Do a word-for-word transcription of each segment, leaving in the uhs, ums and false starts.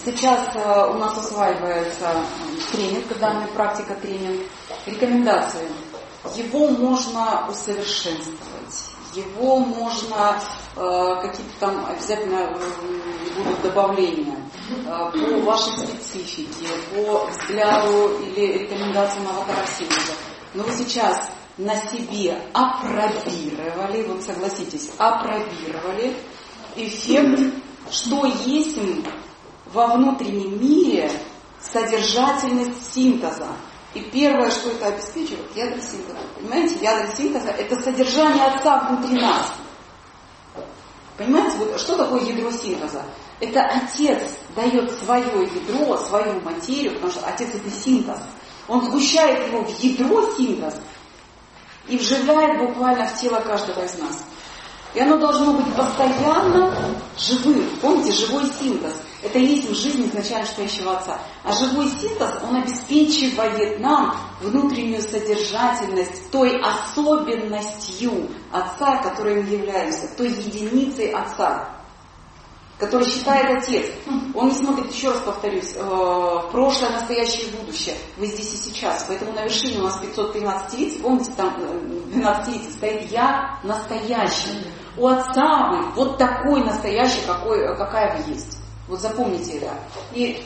Сейчас у нас усваивается тренинг, данная практика тренинг. Рекомендации. Его можно усовершенствовать, его можно э, какие-то там обязательно будут добавления э, по вашей специфике, по взгляду или рекомендациям аватара синтеза. Но вы сейчас на себе опробировали, вот согласитесь, опробировали эффект, что есть во внутреннем мире содержательность синтеза. И первое, что это обеспечивает, ядро синтеза. Понимаете, ядро синтеза – это содержание Отца внутри нас. Понимаете, вот что такое ядро синтеза? Это Отец дает свое ядро, свою материю, потому что Отец – это синтез. Он сгущает его в ядро синтез и вживляет буквально в тело каждого из нас. И оно должно быть постоянно живым. Помните, живой синтез. Это и есть жизнь изначально стоящего Отца. А живой синтез, он обеспечивает нам внутреннюю содержательность той особенностью Отца, которой мы являемся, той единицей Отца, который считает Отец. Он не смотрит, еще раз повторюсь, в прошлое, настоящее и будущее. Вы здесь и сейчас. Поэтому на вершине у нас пятьсот тринадцать лиц, помните, там двенадцать лиц стоит «Я настоящий». У Отца вы вот такой настоящий, какой, какая вы есть. Вот запомните это. И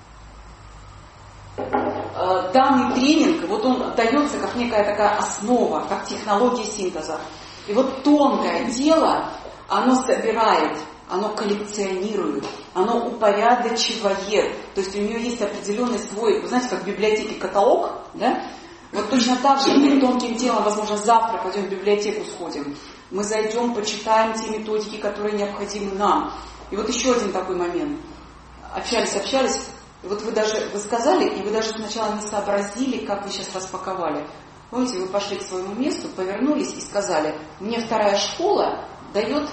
э, данный тренинг, вот он дается как некая такая основа, как технология синтеза. И вот тонкое тело, оно собирает, оно коллекционирует, оно упорядочивает. То есть у нее есть определенный свой, вы знаете, как в библиотеке каталог, да? Вот точно так же мы тонким телом, возможно, завтра пойдем в библиотеку сходим. Мы зайдем, почитаем те методики, которые необходимы нам. И вот еще один такой момент. Общались, общались, и вот вы даже, вы сказали, и вы даже сначала не сообразили, как вы сейчас распаковали. Помните, вы пошли к своему месту, повернулись и сказали, мне вторая школа дает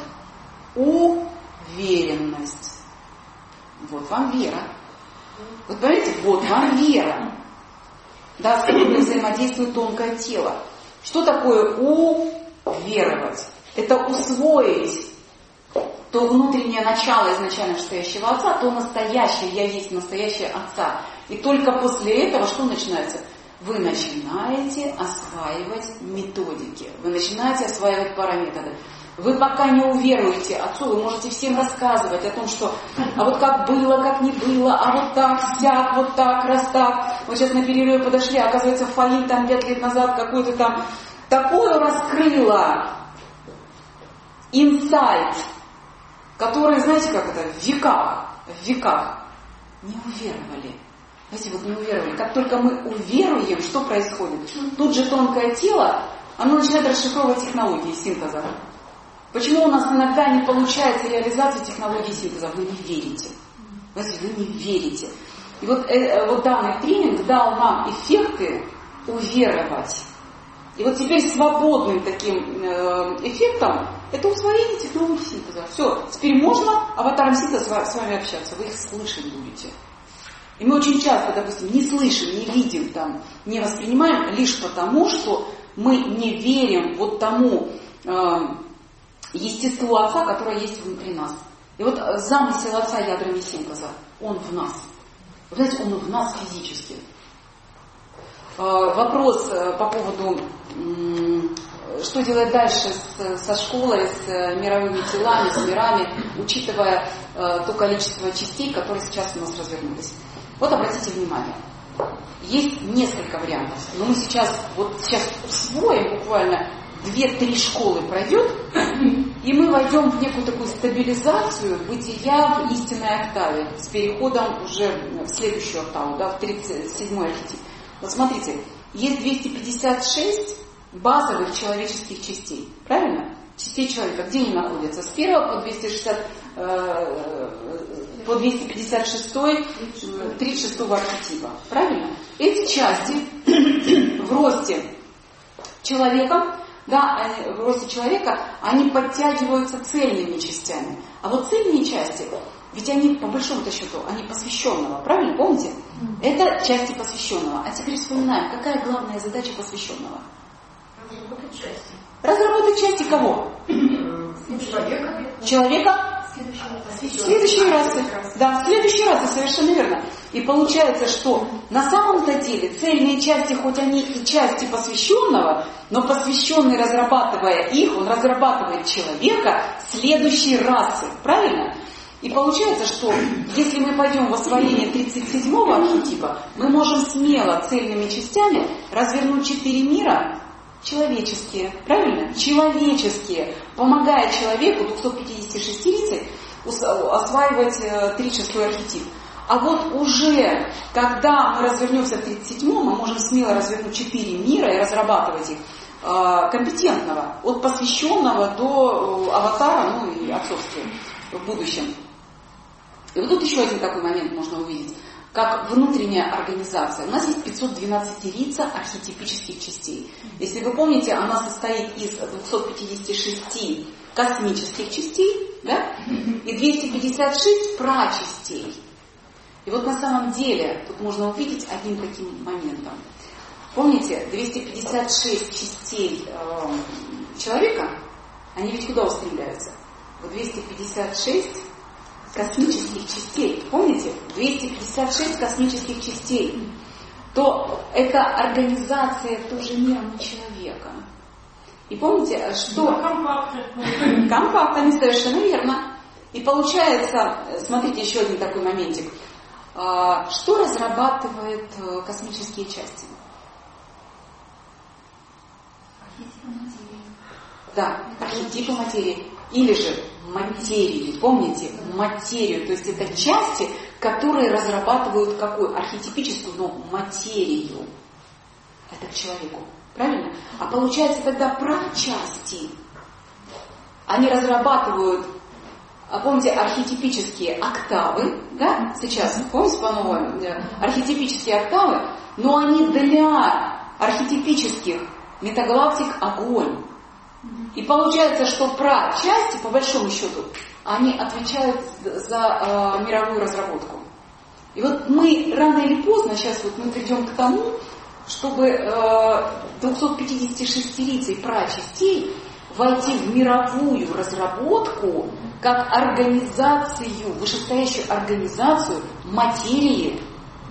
уверенность. Вот вам вера. Вот понимаете, вот вам вера. Да, с которой взаимодействует тонкое тело. Что такое уверовать? Это усвоить то внутреннее начало изначально стоящего Отца, то настоящее, я есть настоящее Отца. И только после этого что начинается? Вы начинаете осваивать методики, вы начинаете осваивать параметры. Вы пока не уверуете Отцу, вы можете всем рассказывать о том, что а вот как было, как не было, а вот так, сяк, вот так, раз так. Вот сейчас на перерыве подошли, а оказывается, Фаин там пять лет назад какую-то там такую раскрыла инсайт, который, знаете, как это, в веках, в веках не уверовали. Знаете, вот не уверовали. Как только мы уверуем, что происходит? Тут же тонкое тело, оно начинает расшифровывать технологии синтеза. Почему у нас иногда не получается реализация технологии синтеза? Вы не верите. Знаете, вы не верите. И вот, э, вот данный тренинг дал нам эффекты уверовать. И вот теперь свободным таким э, эффектом это усвоение технологий синтеза. Все, теперь можно аватаром синтеза с вами общаться, вы их слышать будете. И мы очень часто, допустим, не слышим, не видим, там, не воспринимаем лишь потому, что мы не верим вот тому э, естеству Отца, которое есть внутри нас. И вот замысел Отца ядрами синтеза, он в нас. Вы знаете, он в нас физически. Э, вопрос по поводу... Что делать дальше с, со школой, с мировыми телами, с мирами, учитывая э, то количество частей, которые сейчас у нас развернулись. Вот обратите внимание, есть несколько вариантов, но мы сейчас, вот сейчас усвоим буквально две-три школы пройдет, и мы войдем в некую такую стабилизацию бытия в истинной октаве, с переходом уже в следующую октаву, да, в тридцать седьмой архетип. Вот смотрите, есть двести пятьдесят шесть базовых человеческих частей. Правильно? Частей человека. Где они находятся? С первого по двести шестьдесят, по двести пятьдесят шесть, тридцать шестого архетипа. Правильно? Эти части в росте человека, да, в росте человека, они подтягиваются цельными частями. А вот цельные части, ведь они, по большому-то счету, они посвященного. Правильно? Помните? Это части посвященного. А теперь вспоминаем, какая главная задача посвященного? Разработать части. Разработать части кого? Человека. Человека Следующие расы. Да, следующие расы, совершенно верно. И получается, что на самом-то деле цельные части, хоть они и части посвященного, но посвященный, разрабатывая их, он разрабатывает человека следующей расы. Правильно? И получается, что если мы пойдем в освоение тридцать седьмого архетипа, мы можем смело цельными частями развернуть четыре мира человеческие, правильно? Человеческие, помогая человеку двухсот пятидесяти шестерицей осваивать тридцать шестой архетип. А вот уже, когда мы развернемся в тридцать седьмом, мы можем смело развернуть четыре мира и разрабатывать их э, компетентного, от посвященного до э, аватара, ну и отцовствия в будущем. И вот тут еще один такой момент можно увидеть, как внутренняя организация. У нас есть пятьсот двенадцатирица архетипических частей. Если вы помните, она состоит из двухсот пятидесяти шести космических частей, да, и двухсот пятидесяти шести прачастей. И вот на самом деле тут можно увидеть одним таким моментом. Помните, двести пятьдесят шесть частей э, человека, они ведь куда устремляются? В двести пятьдесят шесть космических частей. Помните? двести пятьдесят шесть космических частей. То это организация тоже миром человека. И помните, что... Компактно. Компактно, совершенно верно. И получается, смотрите, еще один такой моментик. Что разрабатывает космические части? Архетипы материи. Да, архетипы материи. Или же материю. Помните? Материю. То есть это части, которые разрабатывают какую? Архетипическую, но материю. Это к человеку. Правильно? А получается тогда прачасти. Они разрабатывают, помните, архетипические октавы, да, сейчас, помните по-новому, архетипические октавы, но они для архетипических метагалактик огонь. И получается, что прачасти, по большому счету, они отвечают за э, мировую разработку. И вот мы рано или поздно, сейчас вот мы придем к тому, чтобы э, двухсот пятидесяти шестерицей прачастей войти в мировую разработку как организацию, вышестоящую организацию материи,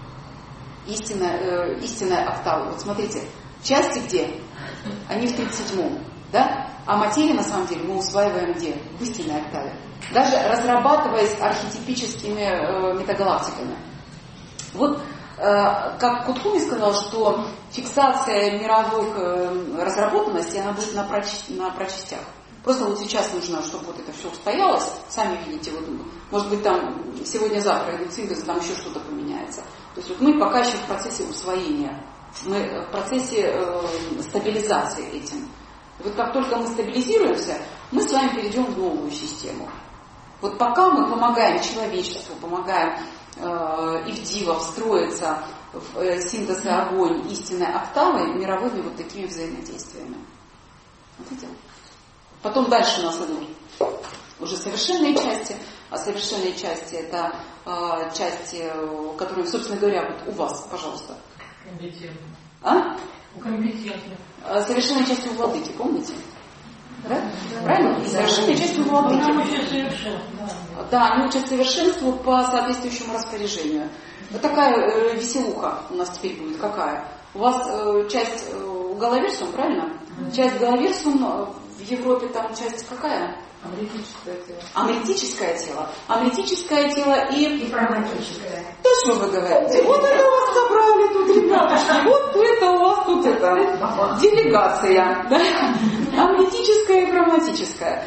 истинная, э, истинная октава. Вот смотрите, части где? Они в тридцать седьмом, да? А материю на самом деле мы усваиваем где? В истинной октаве. Даже разрабатываясь архетипическими э, метагалактиками. Вот э, как Кутхуми сказал, что фиксация мировых э, разработанностей, она будет на, проч, на прочастях. Просто вот сейчас нужно, чтобы вот это все устоялось. Сами видите, вот, может быть там сегодня-завтра идут синтезы, там еще что-то поменяется. То есть вот мы пока еще в процессе усвоения, мы в процессе э, стабилизации этим. И вот как только мы стабилизируемся, мы с вами перейдем в новую систему. Вот пока мы помогаем человечеству, помогаем э, и в диво встроиться в э, синтез и огонь истинной октавы мировыми вот такими взаимодействиями. Вот это. Потом дальше у нас идут уже совершенные части, а совершенные части это э, части, которые, собственно говоря, вот у вас, пожалуйста. Компетентно. А? Компетентно. Совершенные части у владыки, помните? Да? Да. Правильно? И совершенные части у владыки. Они учат совершенству. Да. Да, они учат совершенству по соответствующему распоряжению. Вот такая э, веселуха у нас теперь будет. Какая? У вас э, часть э, Галаверсум, правильно? Mm-hmm. Часть Галаверсум э, в Европе там часть какая? Амритическое тело. Амритическое тело. Амритическое тело и... И прагматическое. То, что вы говорите. Вот это у вас собрали тут, ребятушки. Вот это у вас тут это. Делегация. Да? Амритическое и прагматическое.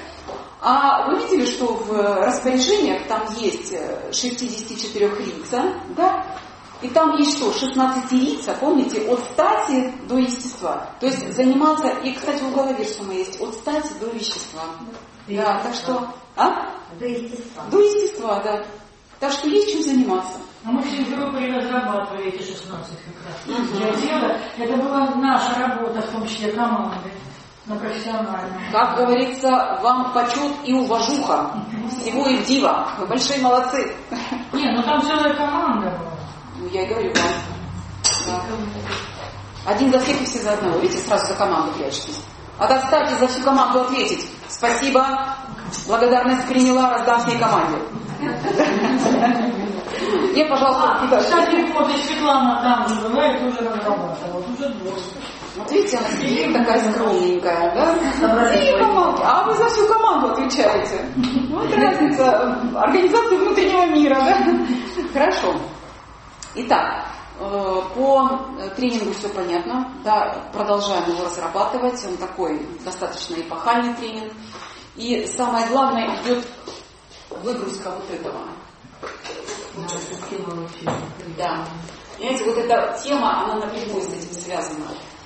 А вы видели, что в распоряжениях там есть шестьдесят четыре рица, да? И там есть что? шестнадцать рица, помните, от стати до естества. То есть заниматься, и, кстати, у Галаверсума есть от стати до вещества. Да, так что... А? До естества. До естества, да. Так что есть чем заниматься. А мы все группы разрабатывали эти шестнадцать как раз. Угу. Дело, это была наша работа, в том числе команды, на профессиональном. Как говорится, вам почет и уважуха. Всего и в диво. Вы большие молодцы. Не, ну там целая команда была. Ну, я и говорю вам. Да. Один за всех и все за одного. Видите, сразу за команду прячетесь. А достать и за всю команду ответить. Спасибо. Благодарность приняла, раздам всей команде. Я, пожалуйста... Кстати, вот и Светлана там же была и тоже разрабатывала. Уже двое. Вот видите, она сидит такая скромненькая, да? И команда. А вы за всю команду отвечаете. Вот разница организации внутреннего мира, да? Хорошо. Итак, по тренингу все понятно. Да, продолжаем его разрабатывать. Он такой достаточно эпохальный тренинг. И самое главное, идет выгрузка вот этого. Да. Понимаете, вот эта тема, она напрямую с этим связана.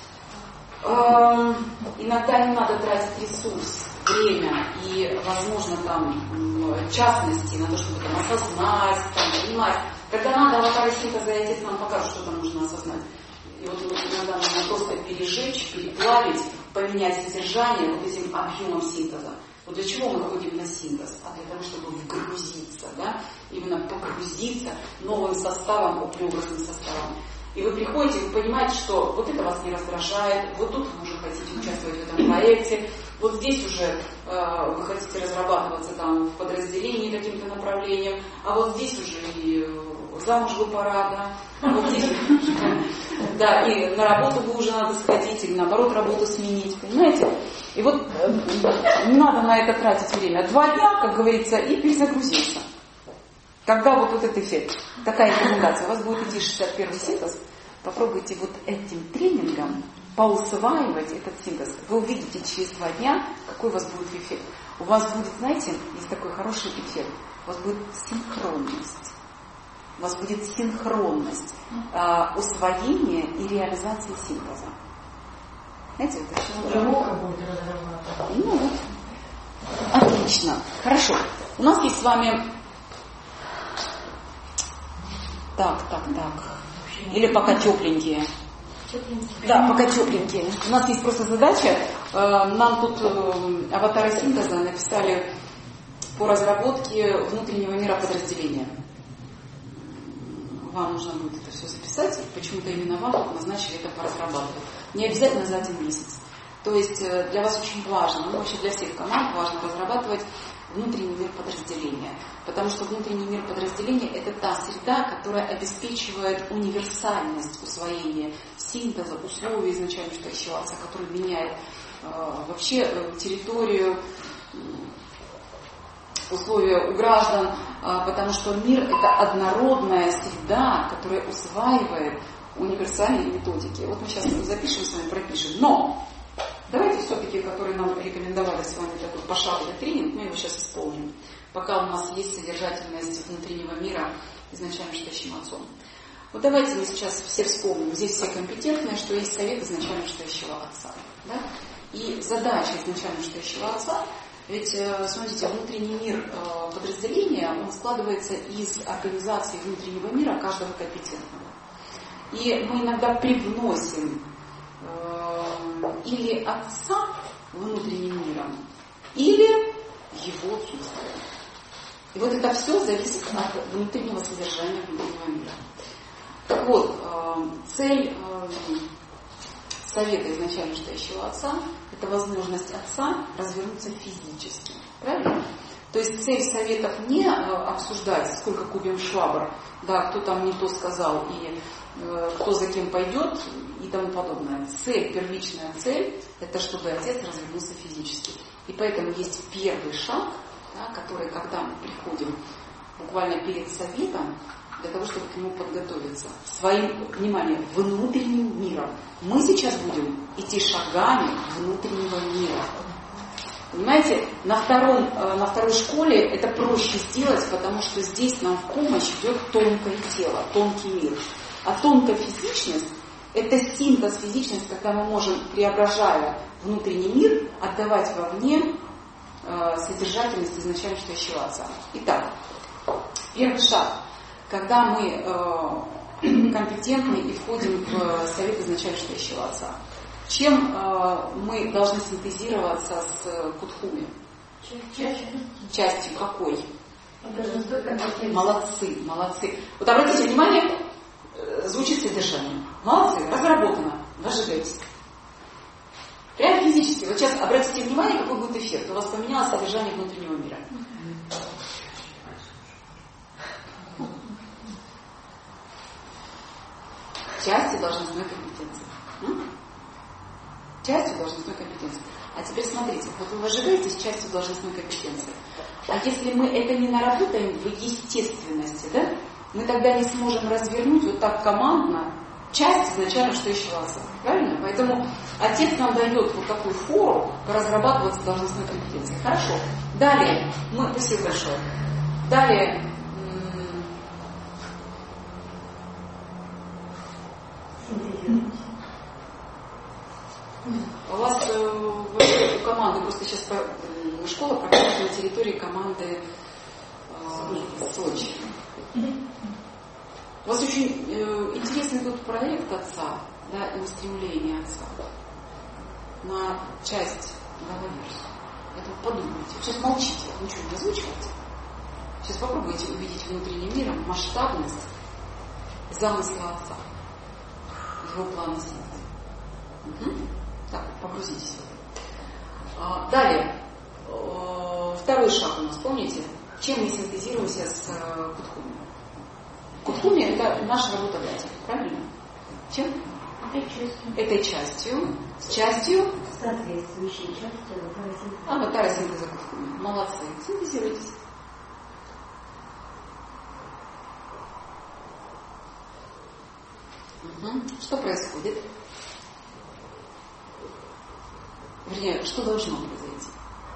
Иногда не надо тратить ресурс, время и, возможно, там, частности на то, чтобы там осознать, там, понимать. Когда надо аватары синтеза, и отец нам покажет, что там нужно осознать. И вот, вот иногда нужно просто пережечь, переплавить, поменять содержание вот этим объемом синтеза. Вот для чего мы ходим на синтез? А для того, чтобы вгрузиться, да? Именно погрузиться новым составом, общеобразным составом. И вы приходите, вы понимаете, что вот это вас не раздражает, вот тут вы уже хотите участвовать в этом проекте, вот здесь уже э, вы хотите разрабатываться там в подразделении каким-то направлением, а вот здесь уже и э, замуж вы пора, да, а вот здесь, да, и на работу вы уже надо сходить, или наоборот работу сменить, понимаете? И вот не надо на это тратить время. Два дня, как говорится, и перезагрузиться. Когда вот, вот этот эффект, такая рекомендация, у вас будет идти шестьдесят первый синтез, попробуйте вот этим тренингом поусваивать этот синтез. Вы увидите через два дня, какой у вас будет эффект. У вас будет, знаете, есть такой хороший эффект, у вас будет синхронность. У вас будет синхронность э, усвоения и реализации синтеза. Знаете, это все уже... Ну вот. Отлично. Хорошо. У нас есть с вами... Так, так, так. Или пока тепленькие. Тепленькие. Да, пока тепленькие. У нас есть просто задача. Нам тут аватары синтеза написали по разработке внутреннего мира подразделения. Вам нужно будет это все записать. Почему-то именно вам назначили это поразрабатывать. Не обязательно за один месяц. То есть для вас очень важно, ну вообще для всех команд важно разрабатывать внутренний мир подразделения. Потому что внутренний мир подразделения – это та среда, которая обеспечивает универсальность усвоения синтеза, условий изначально ситуации, который меняет э, вообще э, территорию, э, условия у граждан, э, потому что мир – это однородная среда, которая усваивает универсальные методики. Вот мы сейчас запишем с вами, пропишем. Но давайте все-таки, которые нам рекомендовали с вами такой пошаговый тренинг, мы его сейчас исполним. Пока у нас есть содержательность внутреннего мира изначально штащим отцом. Вот давайте мы сейчас все вспомним, здесь все компетентные, что есть совет изначально штащего отца. Да? И задача изначально штащего отца, ведь, смотрите, внутренний мир подразделения, он складывается из организации внутреннего мира каждого компетентного. И мы иногда привносим э, или отца внутренним миром, или его отсутствие. И вот это все зависит от внутреннего содержания внутреннего мира. Так вот, э, цель э, совета изначально штащего отца – это возможность отца развернуться физически. Правильно? То есть цель советов не э, обсуждать, сколько купим швабр, да, кто там не то сказал и э, кто за кем пойдет и тому подобное. Цель, первичная цель – это чтобы отец развернулся физически. И поэтому есть первый шаг, да, который, когда мы приходим буквально перед советом, для того, чтобы к нему подготовиться, своим, внимание, внутренним миром. Мы сейчас будем идти шагами внутреннего мира. Понимаете, на, втором, на второй школе это проще сделать, потому что здесь нам в помощь идет тонкое тело, тонкий мир. А тонкая физичность – это синтез физичности, когда мы можем, преображая внутренний мир, отдавать вовне э, содержательность изначально штащего отца. Итак, первый шаг. Когда мы э, компетентны и входим в совет изначально штащего отца. Чем э, мы должны синтезироваться с Кутхуми? Частью какой? Молодцы, молодцы. Вот обратите внимание, звучит содержание. Молодцы, разработано. Зажигайтесь. Прямо физически. Вот сейчас обратите внимание, какой будет эффект. У вас поменялось содержание внутреннего мира. Частью должностной компетенции. Частью должностной компетенции. А теперь смотрите, вот вы выжигаетесь частью должностной компетенции. А если мы это не наработаем в естественности, да, мы тогда не сможем развернуть вот так командно часть изначально стоящего отца. Правильно? Поэтому отец нам дает вот такую фору разрабатываться должностной компетенции. Хорошо. Далее. Мы, спасибо большое. Далее. У вас э, у команды, просто сейчас по, школа проходит на территории команды э, Сочи. У вас очень э, интересный тут проект отца, да, и устремление отца на часть головы. Поэтому подумайте. Сейчас молчите, ничего не озвучивайте. Сейчас попробуйте увидеть внутренним миром масштабность замысла отца, его плана жизни. Угу. Так, погрузитесь. А, далее. Второй шаг у нас, помните? Чем мы синтезируемся с Кутхуми? Кутхуми — это наша работодатель, правильно? Чем? Этой частью. Этой частью. С частью? Соответствующей частью аватара синтеза. Аватара синтеза Кутхуми. Молодцы. Синтезируйтесь. Угу. Что происходит? Вернее, что должно произойти?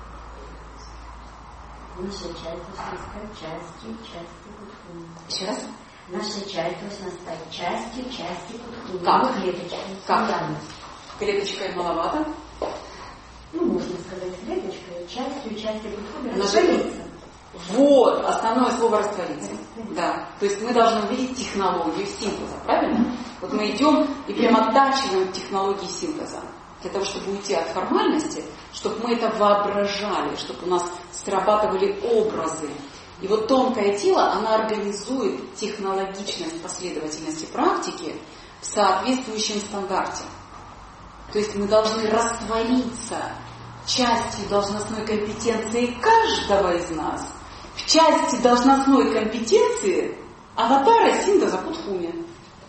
Наша часть должна стать частью части Кутхуми. Еще раз? Наша часть должна стать частью части Кутхуми. Как? Ну, клеточкой. Как? Недавно. Клеточкой маловато. Ну, можно сказать, клеточкой, частью части Кутхуми. Нажимаем. Раствориться. Вот, основное слово раствориться. Да. То есть мы должны увидеть технологию синтеза, правильно? Вот мы идем и прям оттачиваем технологии синтеза. Для того, чтобы уйти от формальности, чтобы мы это воображали, чтобы у нас срабатывали образы. И вот тонкое тело, оно организует технологичность последовательности практики в соответствующем стандарте. То есть мы должны раствориться частью должностной компетенции каждого из нас в части должностной компетенции аватара синтеза Кутхуми.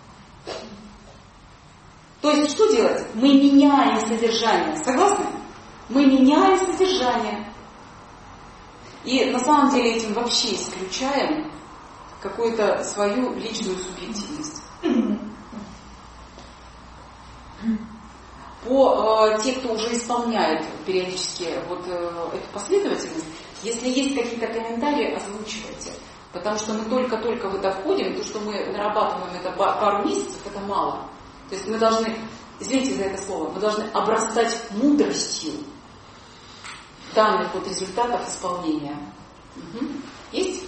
То есть что делать? Мы меняем содержание. Согласны? Мы меняем содержание. И на самом деле этим вообще исключаем какую-то свою личную субъективность. По э, те, кто уже исполняет периодически вот э, эту последовательность, если есть какие-то комментарии, озвучивайте. Потому что мы только-только в это входим, то, что мы нарабатываем это пару месяцев, это мало. То есть мы должны, извините за это слово, мы должны обрастать мудростью данных вот результатов исполнения. Угу. Есть?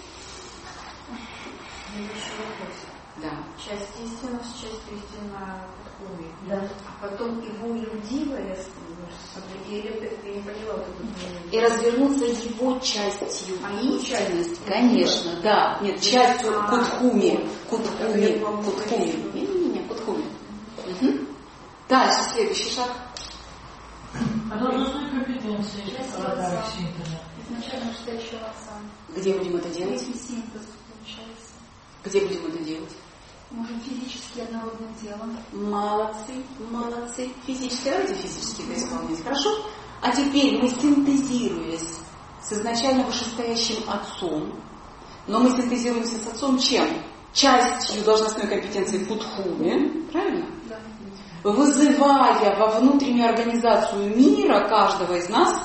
Да. Часть истинность, часть истина Кутхуми. Да. А потом его юдивая, или я не поняла вот это. И развернуться его частью. А истинность, конечно, да. Нет, частью а, Кутхуми. Кутхуми. Кутхуми. Не-не-не, Кутхуми. Угу. Дальше, следующий шаг. А должностной компетенции аватара синтеза. Изначально стоящего отца. Где будем это делать? Синтез получается. Где будем это делать? Можем физически однородным делом. Молодцы, молодцы. Физически, давайте физически это исполнять. Хорошо? А теперь мы, синтезируясь с изначально вышестоящим отцом, но мы синтезируемся с отцом чем? Частью должностной компетенции Кутхуми, правильно? Да. Вызывая во внутреннюю организацию мира каждого из нас,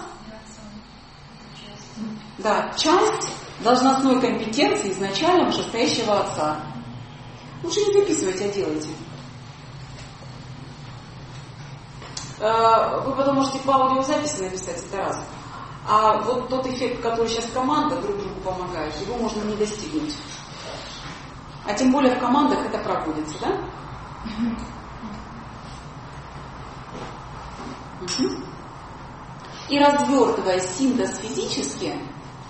да, часть должностной компетенции изначально вышестоящего отца. Лучше не записывайте, а делайте. Вы потом можете по аудиозаписи написать, это раз. А вот тот эффект, который сейчас команда друг другу помогает, его можно не достигнуть. А тем более в командах это проводится, да? Угу. И развертывая синтез физически,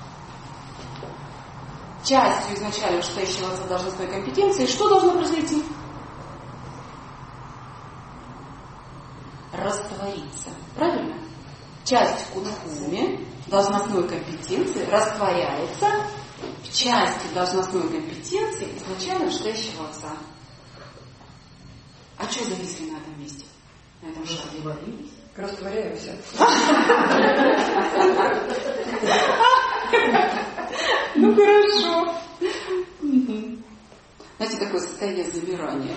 частью изначально вышестоящего отца должностной компетенции, что должно произойти? Растворение раствориться. Правильно? Часть кудхуми, должностной компетенции, растворяется в части должностной компетенции изначально вышестоящего отца. А что зависли на этом месте? На этом шаге? Растворяемся. Ну хорошо. Знаете, такое состояние замирания.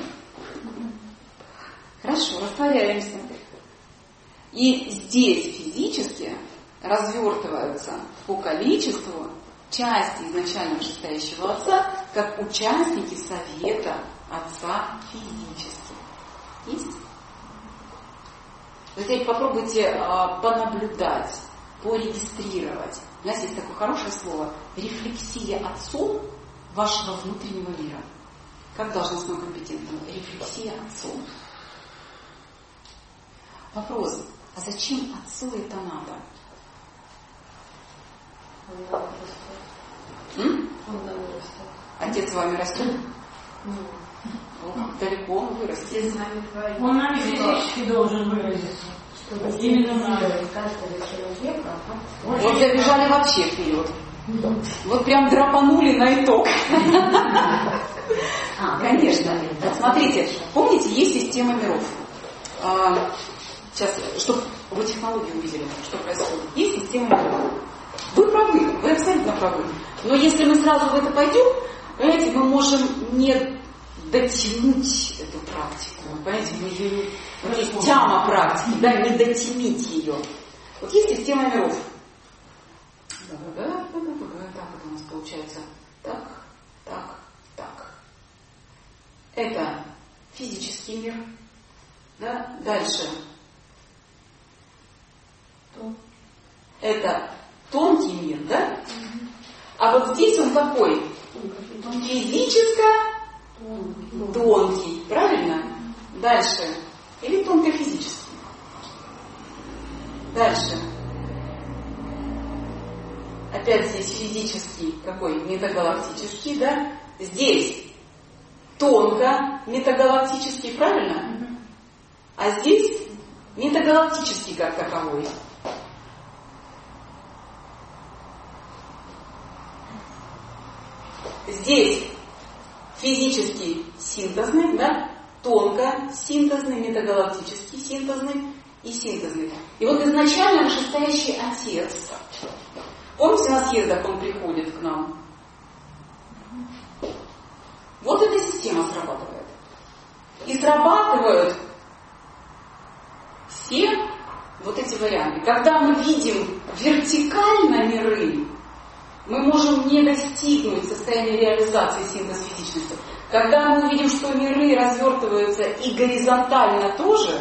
Хорошо, растворяемся. И здесь физически развертываются по количеству части изначально вышестоящего отца, как участники совета отца физически. Есть? Вы теперь попробуйте а, понаблюдать, порегистрировать. У нас есть такое хорошее слово рефлексия отцом вашего внутреннего мира. Как должностной компетентным? Рефлексия отцом. Вопрос, а зачем отцу это надо? М? Отец с вами растет? О, далеко он вырастет. Он нам физически должен выразиться. Чтобы Именно стимулировать каждого человека. Вот забежали вообще вперед. Вот прям драпанули на итог. А, конечно. Смотрите, помните, есть система миров. А, сейчас, чтобы вы технологию увидели, что происходит. Есть система миров. Вы правы, вы абсолютно правы. Но если мы сразу в это пойдем, понимаете, мы можем не дотянуть эту практику. Понимаете, мы ее, вот есть тяма практики, да, не дотянуть ее. Вот есть система миров. Да, да, да, да, да, так это у нас получается. Так, так, так. Это физический мир. Да? Дальше. Это тонкий мир, да? А вот здесь он какой? Физическо-тонкий. Правильно? Дальше. Или тонко-физический. Дальше. Опять здесь физический, какой? Метагалактический, да? Здесь тонко метагалактический, правильно? А здесь метагалактический как таковой. Здесь физический синтезный, да? Тонко синтезный, метагалактический синтезный и синтезный. И вот изначально вышестоящий отец. Помните, на съездах он приходит к нам? Вот эта система срабатывает. И срабатывают все вот эти варианты. Когда мы видим вертикально миры, мы можем не достигнуть состояния реализации синтез физичности. Когда мы увидим, что миры развертываются и горизонтально тоже,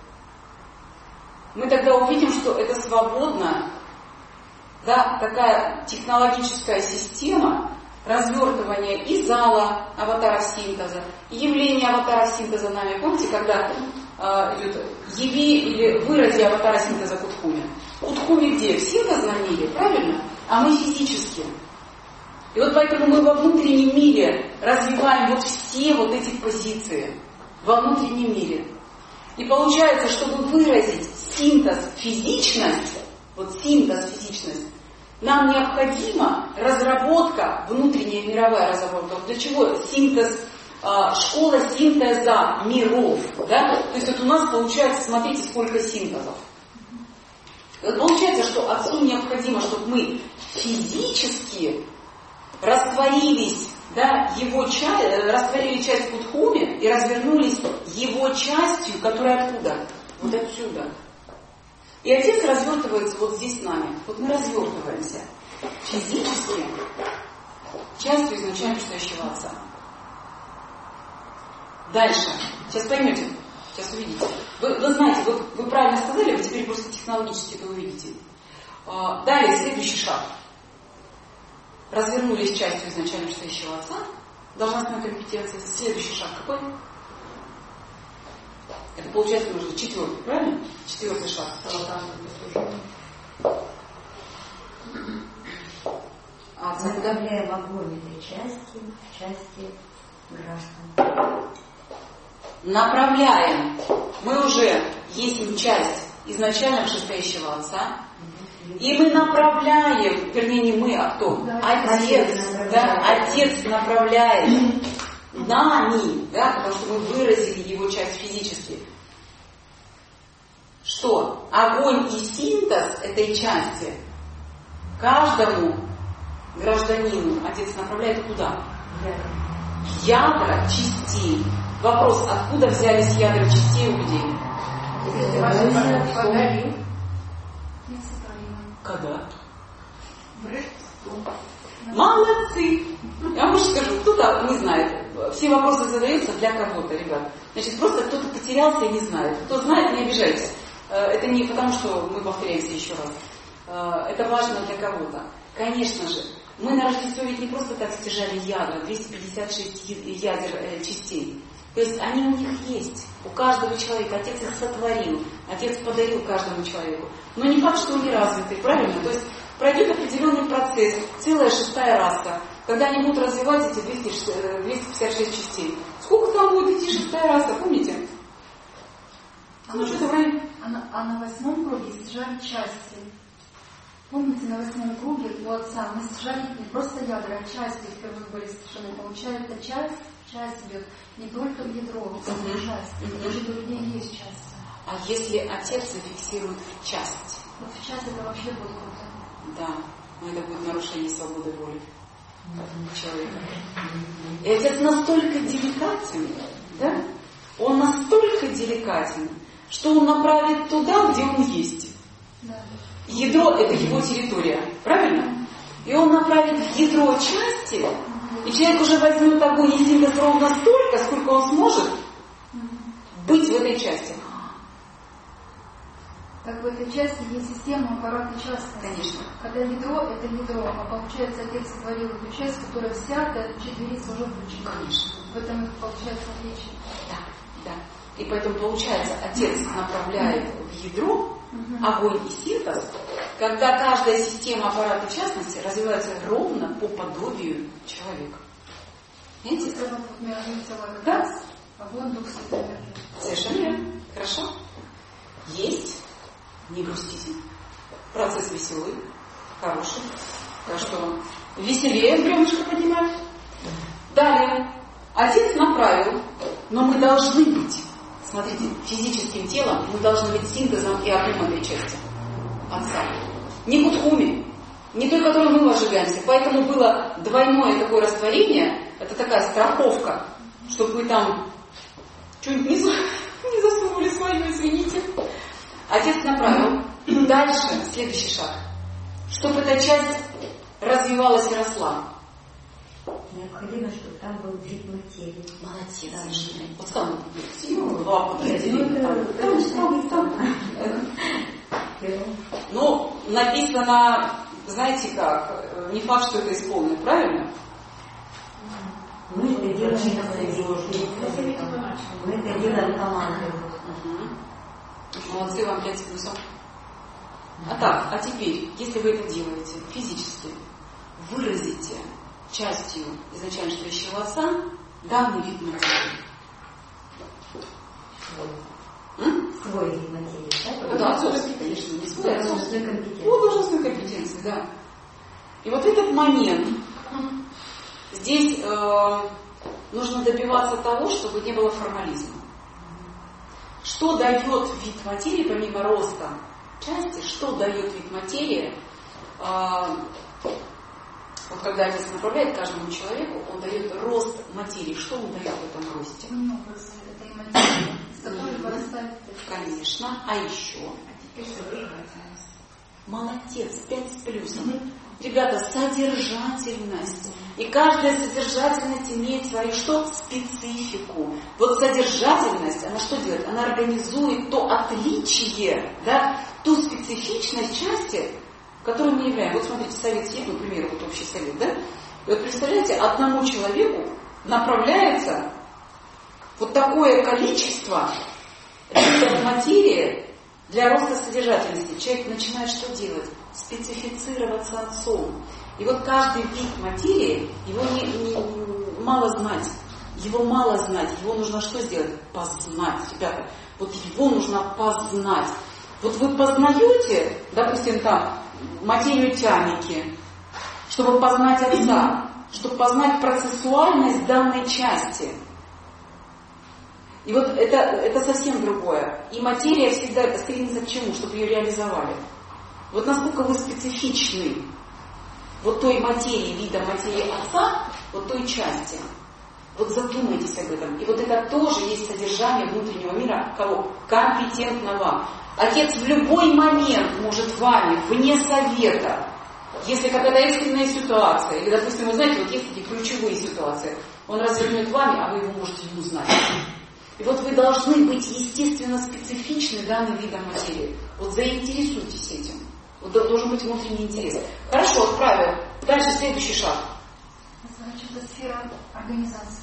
мы тогда увидим, что это свободно, да, такая технологическая система развертывания и зала аватара синтеза, и явления аватара синтеза нами. Помните, когда э, идет яви или вырази аватара синтеза Кудхуми? Кудхуми где? В синтезном мире, правильно? А мы физически. И вот поэтому мы во внутреннем мире развиваем вот все вот эти позиции. Во внутреннем мире. И получается, чтобы выразить синтез физичность, вот синтез физичность, нам необходима разработка, внутренняя мировая разработка. Для чего? Синтез, э, школа синтеза миров. Да? То есть вот у нас получается, смотрите, сколько синтезов. Вот получается, что отцу необходимо, чтобы мы физически растворились, да, его часть, растворили часть Кудхуми и развернулись его частью, которая откуда? Вот отсюда. И отец развертывается вот здесь с нами. Вот мы развертываемся физически частью изначально вышестоящего отца. Дальше. Сейчас поймете. Сейчас увидите. Вы, вы знаете, вы, вы правильно сказали, вы теперь просто технологически это увидите. А, далее, следующий шаг. Развернулись частью изначально вышестоящего отца. Должностная компетенция. Следующий шаг какой? Это получается нужно четвертый, правильно? Четвертый шаг. А Заготовляем огонь этой части в части граждан. Направляем. Мы уже есть часть изначально вышестоящего Отца. И мы направляем, вернее не мы, а кто? Да, Отец. Да, Отец направляет нами, да, потому что мы выразили его часть физически. Что? Огонь и синтез этой части каждому гражданину Отец направляет куда? Ядра частей. Вопрос, откуда взялись ядра частей у людей? Когда? Молодцы! Я вам больше скажу, кто-то не знает. Все вопросы задаются для кого-то, ребят. Значит, просто кто-то потерялся и не знает. Кто знает, не обижайтесь. Это не потому, что мы повторяемся еще раз. Это важно для кого-то. Конечно же, мы на Рождество ведь не просто так стяжали ядра, двести пятьдесят шесть ядер э, частей. То есть они у них есть. У каждого человека. Отец их сотворил. Отец подарил каждому человеку. Но не факт, что они развиты, правильно? То есть пройдет определенный процесс, целая шестая раса, когда они будут развивать эти двести пятьдесят шесть частей. Сколько там будет идти шестая раса, помните? А, ну, что-то вроде... а, на, а на восьмом круге стяжали части. Помните, на восьмом круге у Отца мы стяжали не просто ядра, а части впервые были стяжены. Получается, часть, часть идет не только в ядро, а в часть. Значит, у людей есть часть. А если Отец зафиксирует в часть? Вот в часть это вообще будет круто. Да, но это будет нарушение свободы воли человека. И Отец настолько деликатен, да? Он настолько деликатен, что он направит туда, где он есть. Да. Ядро — это его территория, правильно? И он направит в ядро части, и человек уже возьмет огонь и синтез ровно столько, сколько он сможет быть в этой части. Так в этой части есть система аппарата частности. Конечно. Когда ядро — это ядро, а получается Отец сотворил эту часть, которая взята, четверица уже включена. Конечно. В этом и получается отличие. Да, да. И поэтому получается, Отец направляет в ядро огонь и синтез, когда каждая система аппарата частности развивается ровно по подобию человека. Видите? Да? Огонь, дух, святой. Совершенно верно. Хорошо? Есть. Не грустите. Процесс веселый, хороший. Так что веселее бревнышко поднимать. Далее. Отец направил, но мы должны быть, смотрите, физическим телом, мы должны быть синтезом и огнем этой части Отца. Не кутхуми, не той, которой мы вожигаемся. Поэтому было двойное такое растворение, это такая страховка, чтобы вы там что-нибудь не, не засунули свое, извините. Отец направил. Дальше, следующий шаг. Чтобы эта часть развивалась и росла. Необходимо, чтобы там был вид материи. Молодец. Да. Вот сам ну, написано, знаете как, не факт, что это исполнено, правильно? Мы это делаем Мы это делаем командой. Молодцы, вам пять плюсов. А так, а теперь, если вы это делаете физически, выразите частью изначально стоящего Отца данный вид материи. Свой вид материи, да? Да, отцовский, конечно, не свой, отцовский. компетенции. Ну, должностной компетенции, да. И вот этот момент, здесь э, нужно добиваться того, чтобы не было формализма. Что дает вид материи, помимо роста части, что дает вид материи? Э, вот когда Отец направляет каждому человеку, он дает рост материи. Что он дает в этом росте? Ну, это и материя, с которой вырастает. Конечно. А еще? Молодец, пять с плюсом. Ребята, содержательность. И каждая содержательность имеет свою что? Специфику. Вот содержательность, она что делает? Она организует то отличие, да, ту специфичность части, которую мы являем. Вот смотрите, совет сидит, например, вот общий совет, да? И вот представляете, одному человеку направляется вот такое количество видов материи для роста содержательности. Человек начинает что делать? Специфицироваться Отцом. И вот каждый вид материи, его не, не, мало знать. Его мало знать. Его нужно что сделать? Познать. Ребята, вот его нужно познать. Вот вы познаете, допустим, там, материю тяники, чтобы познать Отца, чтобы познать процессуальность данной части. И вот это, это совсем другое. И материя всегда стремится к чему? Чтобы ее реализовали. Вот насколько вы специфичны вот той материи, вида материи Отца, вот той части. Вот задумайтесь об этом. И вот это тоже есть содержание внутреннего мира, кого? Компетентного. Отец в любой момент может вами, вне совета, если какая-то экстренная ситуация, или, допустим, вы знаете, вот есть такие ключевые ситуации, он развернет вами, а вы его можете не узнать. И вот вы должны быть, естественно, специфичны данным видом материи. Вот заинтересуйтесь этим. Вот должен быть внутренний интерес. Хорошо, отправил. Дальше следующий шаг. Значит, это сфера организации.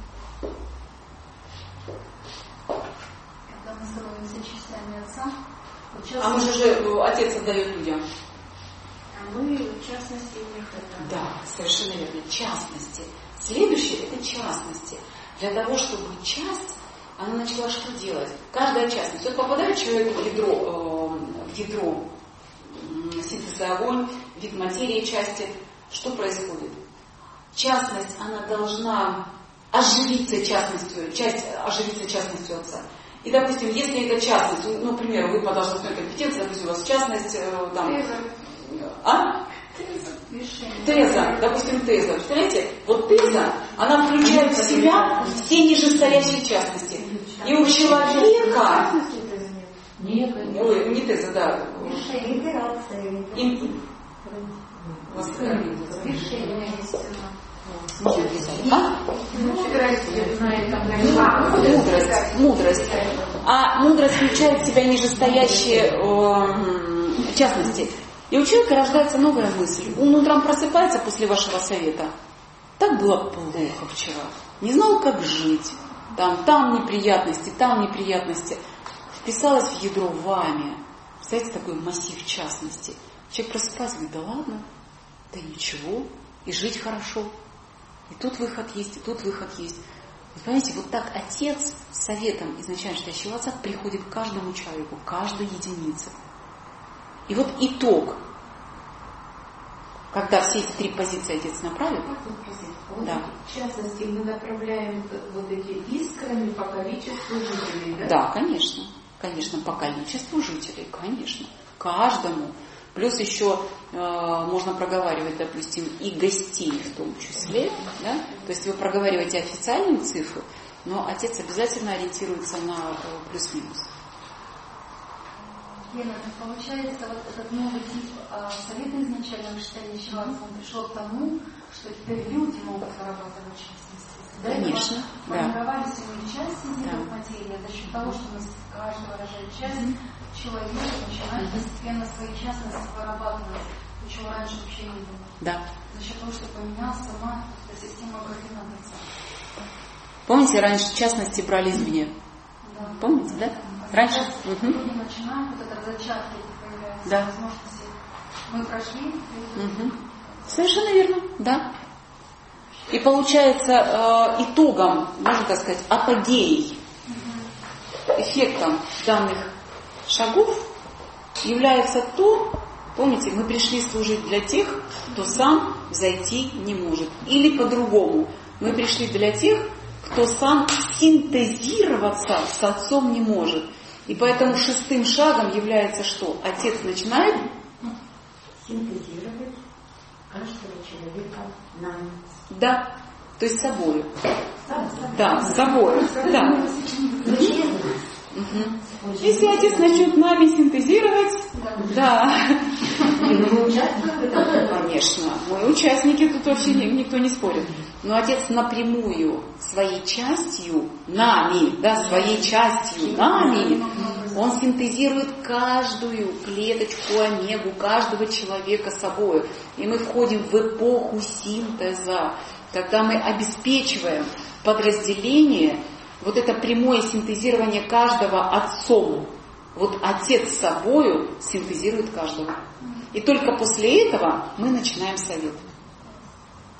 Когда мы становимся частями Отца, вот а мы же, же Отец отдает людям. А мы, в частности, у них это. Да, совершенно верно. Частности. Следующее – это частности. Для того, чтобы часть, она начала что делать? Каждая частность. Вот попадает человек в ядро, э, в ядро синтеза огонь, вид материи части. Что происходит? Частность, она должна оживиться частностью, часть оживиться частностью Отца. И, допустим, если это частность, ну, например, вы по должностной компетенции, допустим, у вас частность, э, там... Теза. А? Теза. Теза, допустим, теза. Представляете, вот теза, она включает в себя все нижестоящие частности. И у человека... Нет, Ой, не теза, да. Интерация. Ин... Решение истина. А? Мудрость, мудрость. А мудрость включает в себя нижестоящие э, частности. И у человека рождается новая мысль. Он утром просыпается после вашего совета. Так было плохо вчера. Не знал, как жить. Там, там неприятности, там неприятности. Вписалось в ядро вами. Представляете, такой массив частности. Человек просыпается и говорит, да ладно, да ничего, и жить хорошо. И тут выход есть, и тут выход есть. Вы понимаете, вот так Отец с советом изначально считающего Отца приходит к каждому человеку, к каждой единице. И вот итог, когда все эти три позиции Отец направит, Вот да. В частности, мы направляем вот эти искрами по количеству жителей, да? Да, конечно. Конечно, по количеству жителей, конечно. Каждому. Плюс еще э, можно проговаривать, допустим, и гостей в том числе. Да? То есть вы проговариваете официальную цифру, но Отец обязательно ориентируется на э, плюс-минус. Лена, получается, вот этот новый тип а, совета изначально вышестоящего Отца, он пришел к тому, что теперь люди могут вырабатывать частности. Да, конечно. Формировали свои части да. материи, за счет того, что мы каждый выражает часть, человек начинает постепенно свои частности вырабатывать, чего раньше вообще не было. Да. За счет того, что поменялась сама система координат Отца. Помните, раньше частности брали извне? Да. Помните, да? Раньше? Угу. Люди начинают, вот это зачатки появляются, да. возможности. Мы прошли. Угу. Совершенно верно, да. И получается э, итогом, можно так сказать, апогеей, угу. эффектом данных шагов является то, помните, мы пришли служить для тех, кто сам зайти не может. Или по-другому, мы пришли для тех, кто сам синтезироваться с Отцом не может. И поэтому шестым шагом является что? Отец начинает синтезировать каждого человека нами. Да, то есть с собой. Да, с собой. Да. Угу. Если Отец начнет нами синтезировать, да. Мы участвуем в этом? Конечно. Мы участники, тут вообще никто не спорит. Но Отец напрямую, своей частью, нами, да, своей частью, нами, Он синтезирует каждую клеточку, омегу, каждого человека собой. И мы входим в эпоху синтеза, когда мы обеспечиваем подразделение, вот это прямое синтезирование каждого Отцом. Вот Отец с собою синтезирует каждого. И только после этого мы начинаем совет.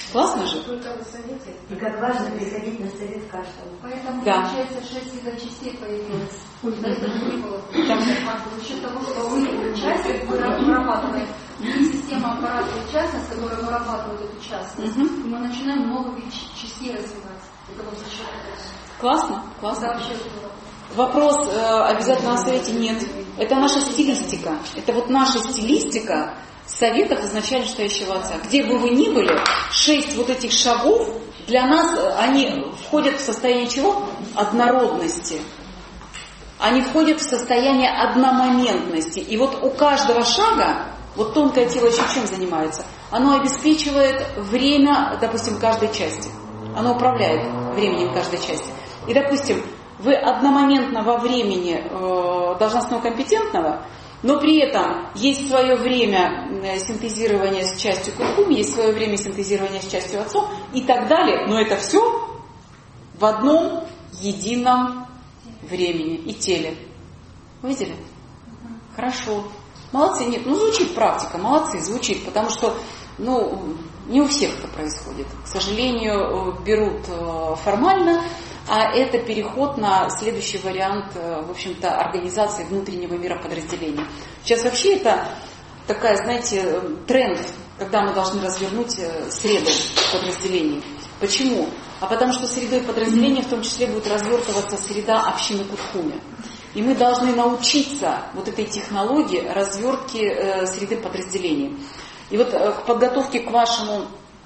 Классно же? И как важно приходить на совет каждому. Поэтому, да. получается, шесть видов частей появилось. До этого не было. За счет того, что мы участник вырабатываем, есть система аппарата и частность, которая вырабатывает эту частность, угу. и мы начинаем много видов частей развивать. Это вот за счет этого. Классно, классно. Да, вообще было. Вопрос э, обязательно на совете нет. Это наша стилистика. Это вот наша стилистика советов изначально стоящего отца. Где бы вы ни были, шесть вот этих шагов для нас, они входят в состояние чего? Однородности. Они входят в состояние одномоментности. И вот у каждого шага, вот тонкое тело еще чем занимается? Оно обеспечивает время, допустим, каждой части. Оно управляет временем каждой части. И, допустим, вы одномоментно во времени э, должностного компетентного, но при этом есть свое время синтезирования с частью куркуми, есть свое время синтезирования с частью отцом и так далее. Но это все в одном едином времени и теле. Вы видели? Хорошо. Молодцы. Нет, ну звучит практика, молодцы, звучит, потому что ну, не у всех это происходит. К сожалению, берут формально, а это переход на следующий вариант, в общем-то, организации внутреннего мира подразделений. Сейчас вообще это такая, знаете, тренд, когда мы должны развернуть среду подразделений. Почему? А потому что средой подразделения в том числе будет развертываться среда общины Кутхуми. И мы должны научиться вот этой технологии развертки э, среды подразделений. И вот э, к подготовке к вашему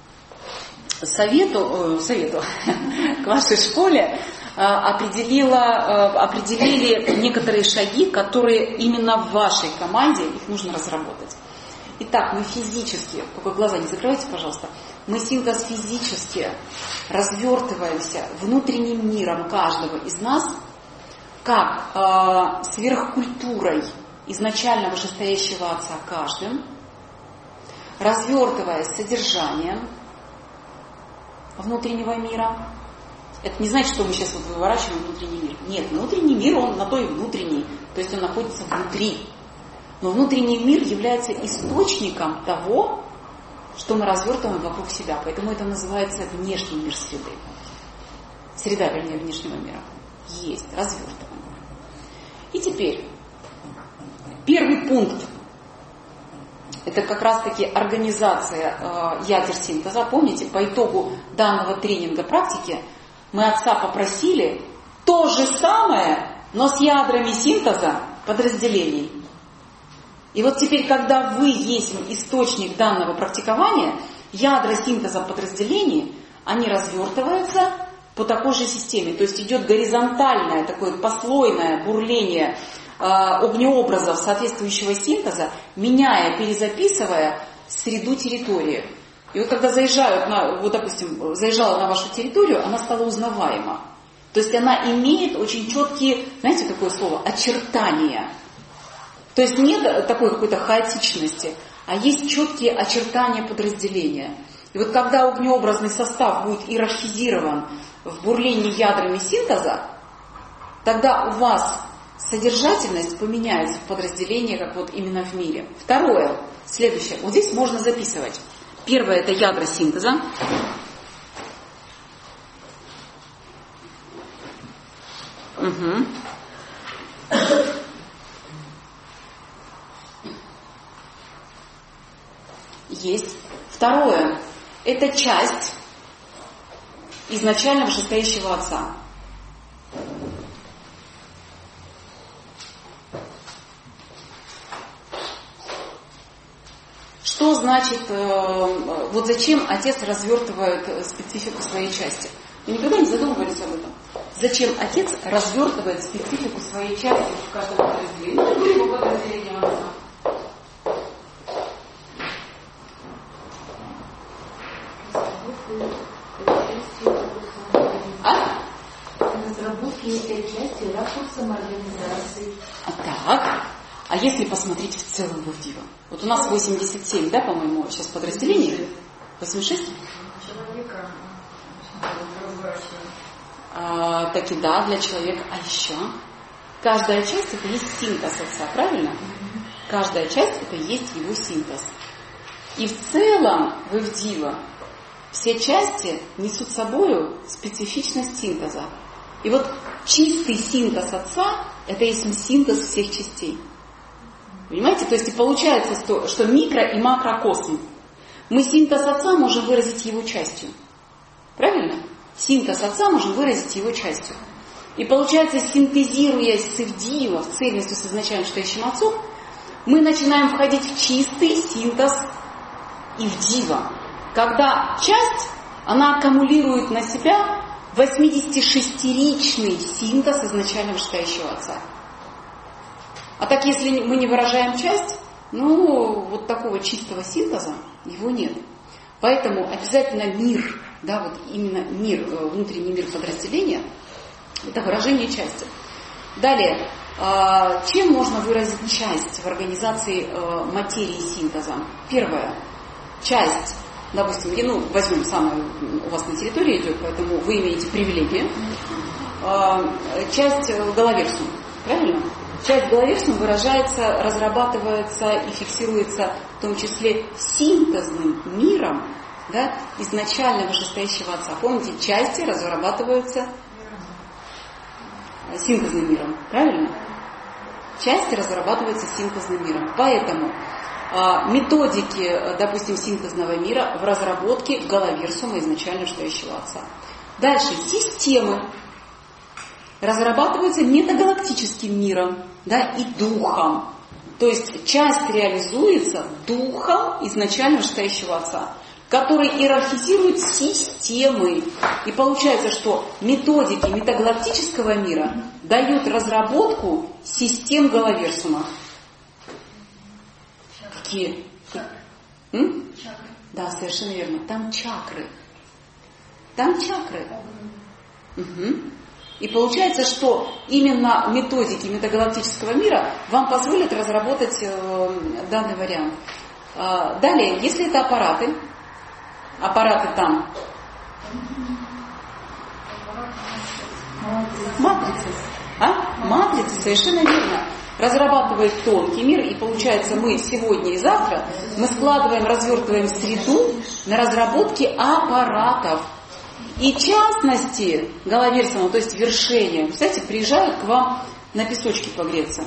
совету, э, совету к вашей школе э, определила, э, определили некоторые шаги, которые именно в вашей команде их нужно разработать. Итак, мы физически, только глаза не закрывайте, пожалуйста, мы синтез физически развертываемся внутренним миром каждого из нас, как э, сверхкультурой изначально вышестоящего отца каждым, развертываясь содержанием внутреннего мира. Это не значит, что мы сейчас вот выворачиваем внутренний мир. Нет, внутренний мир, он на то и внутренний, то есть он находится внутри. Но внутренний мир является источником того, что мы развертываем вокруг себя. Поэтому это называется внешний мир среды. Среда, вернее, внешнего мира. Есть, развертываем. И теперь, первый пункт. Это как раз-таки организация э, ядер синтеза. Помните, по итогу данного тренинга практики мы отца попросили то же самое, но с ядрами синтеза подразделений. И вот теперь, когда вы есть источник данного практикования, ядра синтеза подразделений, они развертываются по такой же системе. То есть идет горизонтальное, такое послойное бурление э, огнеобразов соответствующего синтеза, меняя, перезаписывая среду территории. И вот когда заезжают на, вот, допустим, заезжала на вашу территорию, она стала узнаваема. То есть она имеет очень четкие, знаете, такое слово, очертания. То есть нет такой какой-то хаотичности, а есть четкие очертания подразделения. И вот когда огнеобразный состав будет иерархизирован в бурлении ядрами синтеза, тогда у вас содержательность поменяется в подразделении, как вот именно в мире. Второе, следующее. Вот здесь можно записывать. Первое – это ядра синтеза. Угу. Есть. Второе – это часть изначально вышестоящего отца. Что значит, э, вот зачем отец развертывает специфику своей части? Вы никогда не задумывались об этом? Зачем отец развертывает специфику своей части в каждом подразделении? Ну, грубо подразделение отца. А? Разработки этой части ракурсом организации. Так. А если посмотреть в целом в Ивдива? Вот у нас восемьдесят семь, да, по-моему, сейчас подразделений? восемьдесят шесть? Человека а, так и да, для человека. А еще? Каждая часть это есть синтез отца, правильно? Каждая часть это есть его синтез. И в целом в Ивдива Все части несут с собой специфичность синтеза. И вот чистый синтез Отца – это есть синтез всех частей. Понимаете? То есть и получается, что микро- и макрокосм. Мы синтез Отца можем выразить его частью. Правильно? Синтез Отца можем выразить его частью. И получается, синтезируясь с Ивдиева, в цельностью с изначально стоящим Отцом, мы начинаем входить в чистый синтез Ивдиева. Когда часть, она аккумулирует на себя восьмидесятишестиричный синтез изначально вышестоящего Отца. А так, если мы не выражаем часть, ну, вот такого чистого синтеза его нет. Поэтому обязательно мир, да, вот именно мир, внутренний мир подразделения, это выражение части. Далее, чем можно выразить часть в организации материи синтеза? Первое, часть, допустим, ну, возьмем самое, у вас на территории идет, поэтому вы имеете привилегии. Часть головерсум, правильно? Часть головерсум выражается, разрабатывается и фиксируется в том числе синтезным миром, да, изначально вышестоящего Отца. Помните, части разрабатываются синтезным миром, правильно? Части разрабатываются синтезным миром. Поэтому а, методики, допустим, синтезного мира в разработке головерсума изначально вышестоящего Отца. Дальше, системы разрабатываются метагалактическим миром, да, и духом. То есть часть реализуется духом изначально вышестоящего Отца, который иерархизирует системы. И получается, что методики метагалактического мира дают разработку систем головерсума. Какие? М? Да, совершенно верно. Там чакры. Там чакры. Угу. И получается, что именно методики метагалактического мира вам позволят разработать э, данный вариант. Э, далее, если это аппараты, аппараты там. Матрицы. А? Матрицы, совершенно верно. Разрабатывает тонкий мир, и получается, мы сегодня и завтра мы складываем, развертываем среду на разработке аппаратов. И в частности, головерсума, то есть вершения, представляете, приезжают к вам на песочке погреться,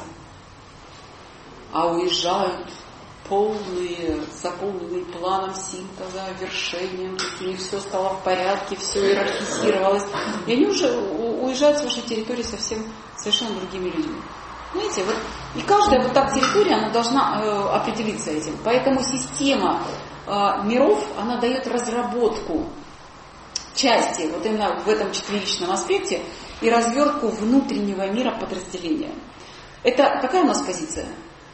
а уезжают полные, заполненные планом синтеза, вершением, у них все стало в порядке, все иерархизировалось. И они уже уезжают с вашей территории совсем совершенно другими людьми. Понимаете, вот, и каждая вот так территория, она должна э, определиться этим. Поэтому система э, миров, она дает разработку части, вот именно в этом четверичном аспекте, и развертку внутреннего мира подразделения. Это какая у нас позиция?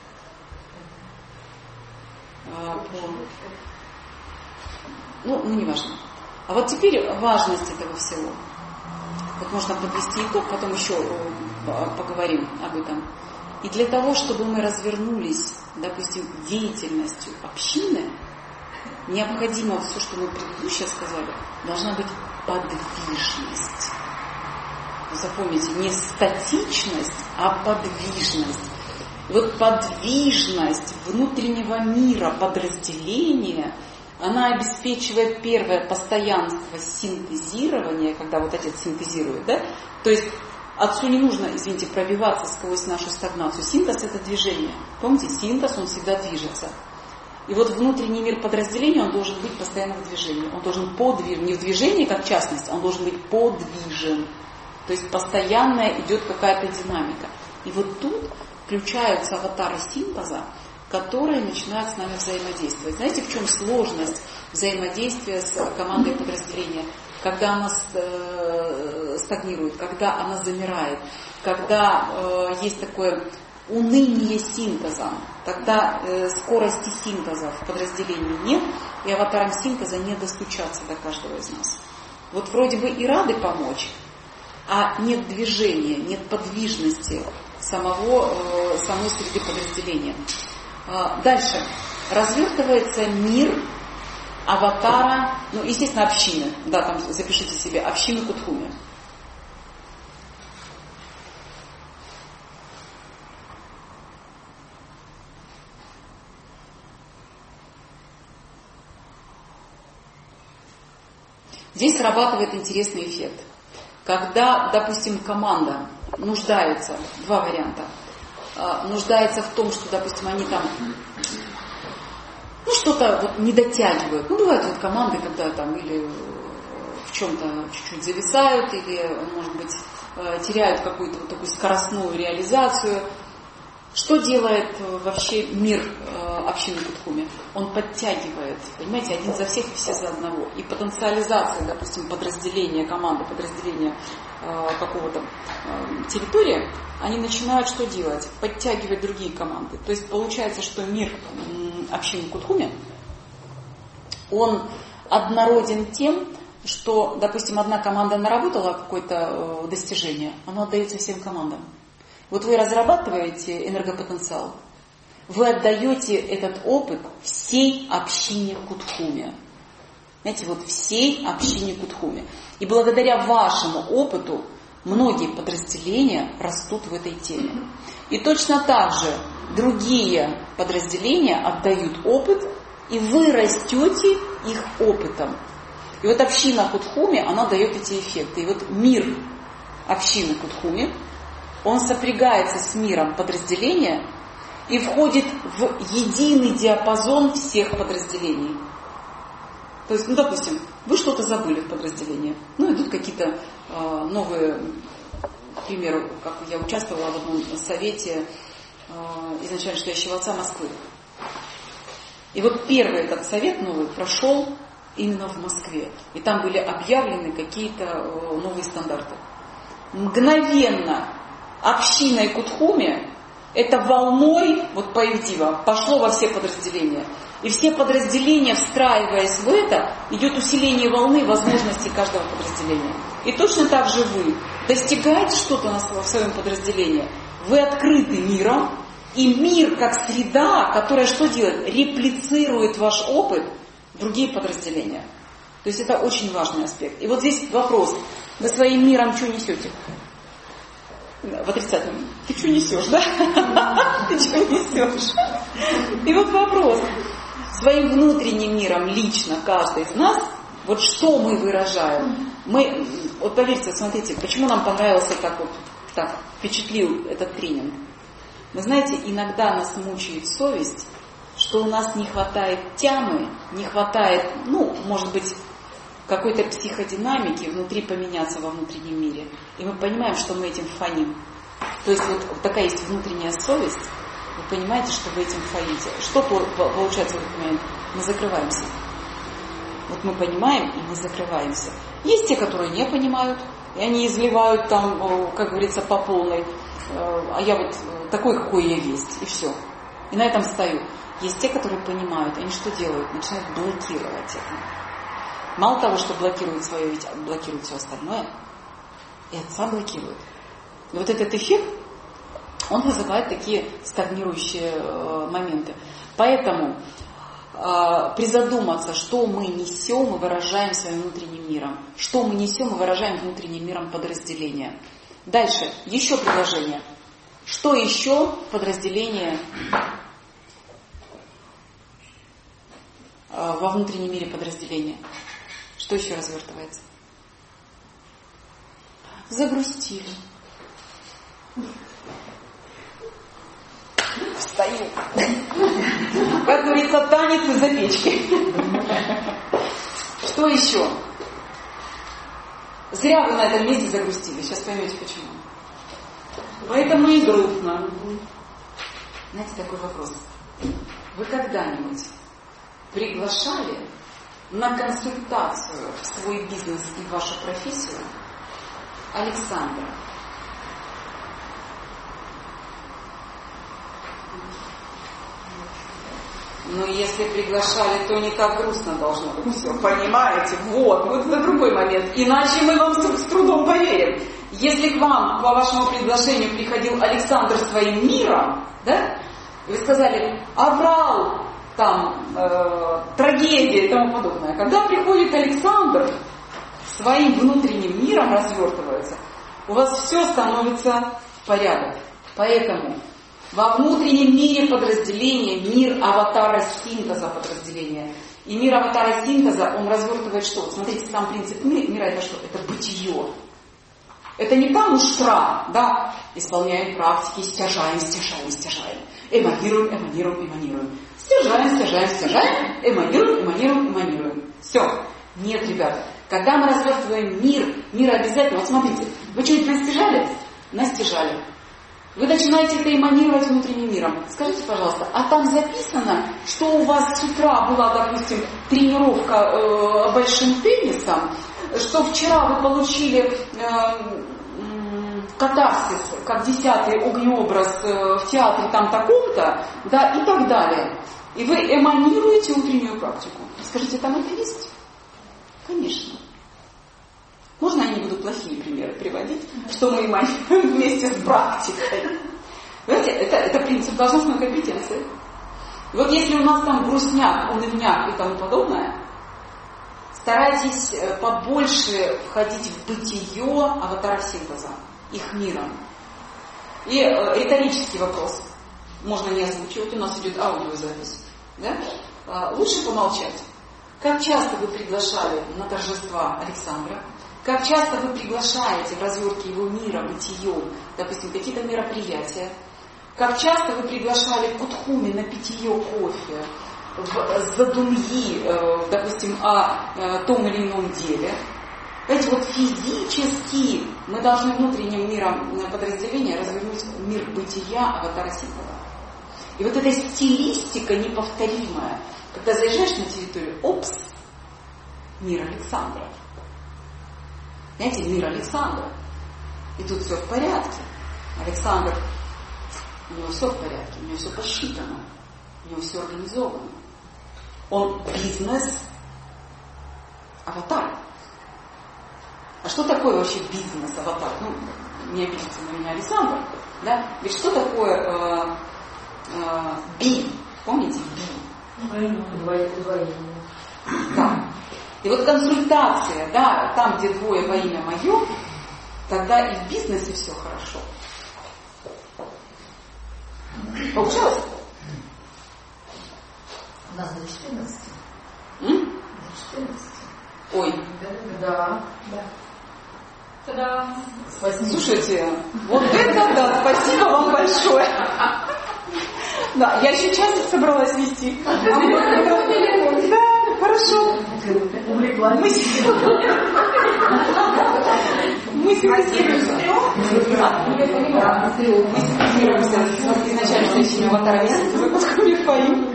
А, по... Ну, ну, не важно. А вот теперь важность этого всего. Вот можно подвести итог, потом еще поговорим об этом. И для того, чтобы мы развернулись, допустим, деятельностью общины, необходимо все, что мы предыдущее сказали, должна быть подвижность. Запомните, не статичность, а подвижность. Вот подвижность внутреннего мира подразделения, она обеспечивает первое постоянство синтезирования, когда вот отец синтезирует, да? То есть отцу не нужно, извините, пробиваться сквозь нашу стагнацию. Синтез – это движение. Помните, синтез, он всегда движется. И вот внутренний мир подразделения, он должен быть постоянно в движении. Он должен подвижен, не в движении как частность, он должен быть подвижен. То есть постоянно идет какая-то динамика. И вот тут включаются аватары синтеза, которые начинают с нами взаимодействовать. Знаете, в чем сложность взаимодействия с командой подразделения? Когда она стагнирует, когда она замирает, когда э, есть такое уныние синтеза, тогда э, скорости синтеза в подразделении нет, и аватарам синтеза не достучаться до каждого из нас. Вот вроде бы и рады помочь, а нет движения, нет подвижности самого, э, самой среды подразделения. Э, дальше. Развертывается мир аватара, ну, естественно, общины. Да, там запишите себе общину Кутхуми. Здесь срабатывает интересный эффект. Когда, допустим, команда нуждается, два варианта, нуждается в том, что, допустим, они там ну, что-то вот не дотягивают. Ну, бывают вот команды, когда там или в чем-то чуть-чуть зависают, или, может быть, теряют какую-то вот такую скоростную реализацию. Что делает вообще мир общины Кутхуми? Он подтягивает, понимаете, один за всех и все за одного. И потенциализация, допустим, подразделения команды, подразделения какого-то территории, они начинают что делать? Подтягивать другие команды. То есть получается, что мир общины Кутхуми, он однороден тем, что, допустим, одна команда наработала какое-то достижение, оно отдается всем командам. Вот вы разрабатываете энергопотенциал, вы отдаете этот опыт всей общине Кутхуми. Знаете, вот всей общине Кутхуми. И благодаря вашему опыту многие подразделения растут в этой теме. И точно так же другие подразделения отдают опыт, и вы растете их опытом. И вот община Кутхуми, она дает эти эффекты. И вот мир общины Кутхуми, он сопрягается с миром подразделения и входит в единый диапазон всех подразделений. То есть, ну, допустим, вы что-то забыли в подразделении. Ну, идут какие-то э, новые, к примеру, как я участвовала в одном совете э, изначально стоящего отца Москвы. И вот первый этот совет новый прошел именно в Москве. И там были объявлены какие-то э, новые стандарты. Мгновенно общиной Кутхуми это волной, вот по Ивдива, пошло во все подразделения. И все подразделения, встраиваясь в это, идет усиление волны возможностей каждого подразделения. И точно так же вы достигаете что-то в своем подразделении, вы открыты миром, и мир как среда, которая что делает? Реплицирует ваш опыт в другие подразделения. То есть это очень важный аспект. И вот здесь вопрос, вы своим миром что несете? В отрицательном. Ты что несешь, да? Ты что несешь? И вот вопрос. Своим внутренним миром лично каждый из нас, вот что мы выражаем. Мы, вот поверьте, смотрите, почему нам понравился так вот, так впечатлил этот тренинг. Вы знаете, иногда нас мучает совесть, что у нас не хватает тямы, не хватает, ну, может быть, какой-то психодинамики внутри поменяться во внутреннем мире. И мы понимаем, что мы этим фоним. То есть вот, вот такая есть внутренняя совесть, вы понимаете, что вы этим фоните. Что получается в этот момент? Мы закрываемся. Вот мы понимаем, и мы закрываемся. Есть те, которые не понимают, и они изливают там, как говорится, по полной. А я вот такой, какой я есть, и все. И на этом стою. Есть те, которые понимают, они что делают? Начинают блокировать это. Мало того, что блокирует свое, ведь блокирует все остальное, и отца блокирует. И вот этот эффект, он вызывает такие стагнирующие э, моменты. Поэтому э, призадуматься, что мы несем и выражаем своим внутренним миром. Что мы несем и выражаем внутренним миром подразделения. Дальше, еще предложение. Что еще подразделение э, во внутреннем мире подразделения? Что еще развертывается? Загрустили. Встаю. Как говорится, танец из-за печки. Что еще? Зря вы на этом месте загрустили. Сейчас поймете почему. Поэтому и грустно. Знаете, такой вопрос. Вы когда-нибудь приглашали на консультацию в свой бизнес и в вашу профессию Александра? Ну, если приглашали, то не так грустно должно быть все, понимаете? Вот, вот это другой момент. Иначе мы вам с трудом поверим. Если к вам, по вашему приглашению, приходил Александр своим миром, да, и вы сказали, аврал, там, э, трагедия и тому подобное. Когда приходит Александр, своим внутренним миром развертывается, у вас все становится в порядок. Поэтому во внутреннем мире подразделения, мир аватара синтеза подразделения, И мир аватара синтеза, он развертывает что? Вот смотрите, сам принцип мира это что? Это бытие. Это не там муштра, да, исполняем практики, стяжаем, стяжаем, стяжаем. Эманируем, эманируем, эманируем. Стяжаем, стяжаем, стяжаем, эманируем, эманируем, эманируем. Все. Нет, ребята. Когда мы развертываем мир, мир обязательно, вот смотрите, вы что-нибудь настяжали? Настяжали. Вы начинаете это эманировать внутренним миром. Скажите, пожалуйста, а там записано, что у вас с утра была, допустим, тренировка э, большим теннисом, что вчера вы получили э, катарсис, как десятый огнеобраз э, в театре там таком-то, да, и так далее. И вы эманируете утреннюю практику. Скажите, там это есть? Конечно. Можно я не буду плохие примеры приводить, что мы эманируем вместе с практикой? Понимаете, это, это принцип должностной компетенции. И вот если у нас там грустняк, унывняк и тому подобное, старайтесь побольше входить в бытие аватара синтеза, их миром. И э, риторический вопрос. Можно не озвучивать, у нас идет аудиозапись. Да? А, лучше помолчать. Как часто вы приглашали на торжества Александра? Как часто вы приглашаете в развертке его мира, бытие, допустим, какие-то мероприятия? Как часто вы приглашали Кутхуми на питье кофе, в задумьи, э, допустим, о э, том или ином деле? Знаете, вот физически мы должны внутренним миром подразделения развернуть мир бытия аватара синтеза. И вот эта стилистика неповторимая, когда заезжаешь на территорию, опс, мир Александра. Знаете, мир Александра. И тут все в порядке. Александр, у него все в порядке, у него все посчитано, у него все организовано. Он бизнес-аватар. А что такое вообще бизнес-аватар? Ну, не обидится на меня Александр, да? Ведь что такое э, э, би? Помните би? Двоение. Да. И вот консультация, да, там, где двое во имя мое, тогда и в бизнесе все хорошо. Получилось? У нас до четырнадцати. М? До четырнадцати. Ой. Да. Да. Та-да! Спасибо. Слушайте, вот это да, спасибо вам большое. Да, я еще часик собралась вести. А мы... Да, хорошо. Увлеклась. Мы синтезируемся. Мы синтезируемся с изначально следующими аватарами с выпусками фаим.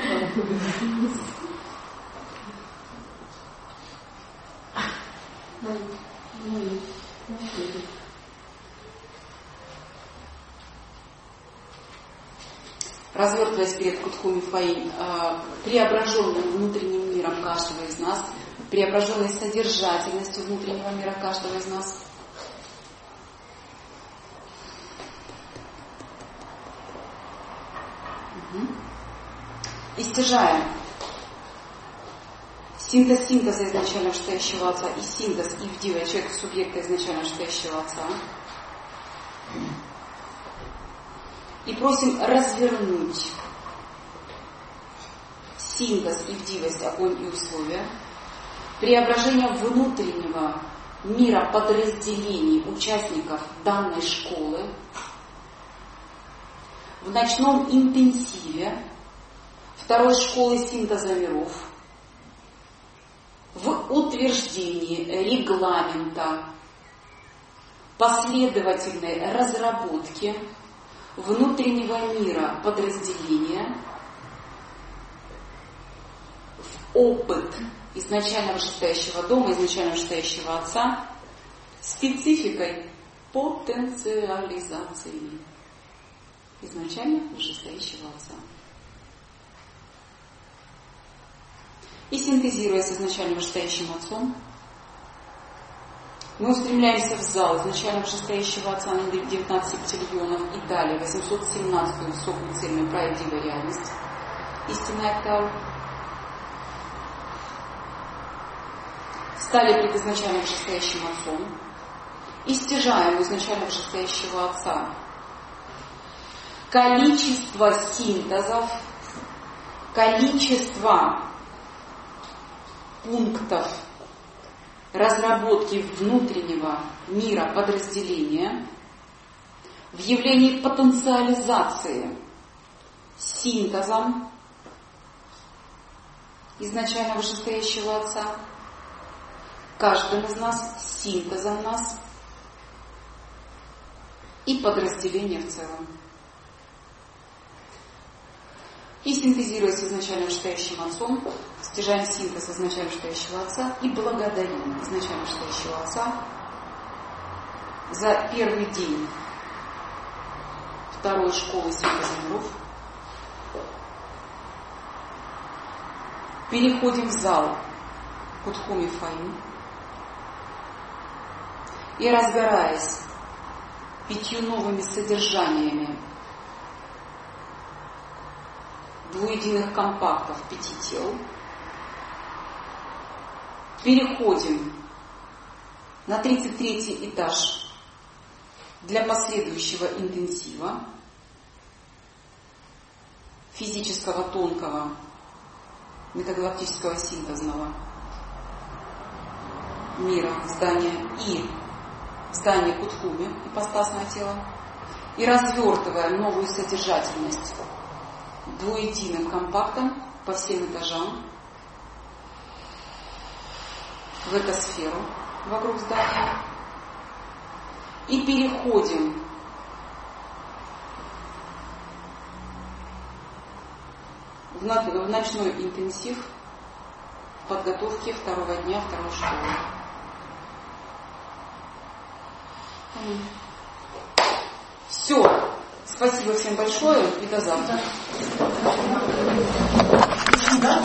Развертываясь перед Кутхуми Фаим, преображенным внутренним миром каждого из нас, преображенной содержательностью внутреннего мира каждого из нас. Угу. И стяжаем синтез синтеза изначально вышестоящего отца и синтез ивдива, человека субъекта изначально вышестоящего отца. И просим развернуть синтез, ивдивость, огонь и условия, преображение внутреннего мира подразделений участников данной школы в ночном интенсиве второй школы синтеза миров в утверждении регламента последовательной разработки внутреннего мира подразделения в опыт изначально вышестоящего дома, изначально вышестоящего отца, спецификой потенциализации изначально вышестоящего отца. И синтезируя с изначально вышестоящим отцом, мы устремляемся в зал изначально вышестоящего отца на девятнадцать септиллионов и далее восемьсот семнадцатую высокую цельную правдивую реальность, истинная октава. Стали пред изначально вышестоящим отцом и стяжаем у изначально вышестоящего отца количество синтезов, количество пунктов разработки внутреннего мира подразделения, в явлении потенциализации синтезом изначально вышестоящего Отца, каждым из нас, синтезом нас и подразделение в целом. И синтезируясь изначально вышестоящим Отцом, стяжаем синтез изначально вышестоящего Отца и благодарим изначально вышестоящего Отца за первый день второй школы синтеза миров. Переходим в зал Кутхуми Фаим и, разгораясь пятью новыми содержаниями двуединых компактов пяти тел, переходим на тридцать третий этаж для последующего интенсива физического тонкого метагалактического синтезного мира, здания и здания Кутхуми, ипостасное тело, и развертываем новую содержательность двуединым компактом по всем этажам в экосферу вокруг здания и переходим в ночной интенсив подготовки второго дня второй школы. Все. Спасибо всем большое и до завтра.